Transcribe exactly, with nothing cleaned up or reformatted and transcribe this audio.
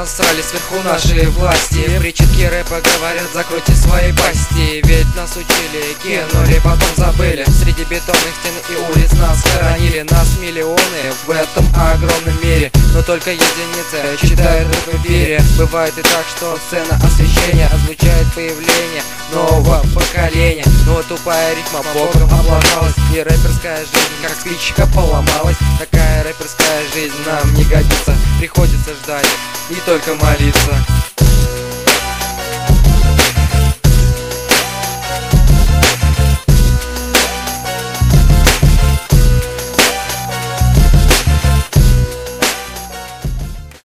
насрали сверху нашей власти. Причинки рэпа говорят, закройте свои пасти. Ведь нас учили, кинули, потом забыли. Среди бетонных стен и улиц нас хоронили. Нас миллионы в этом огромном мире, но только единицы читают рэп в эфире. Бывает и так, что сцена освещения означает появление нового поколения. Но тупая рифма боком облажалась, и рэперская жизнь как спичка поломалась. Такая рэперская жизнь нам не годится, приходится ждать и только молиться.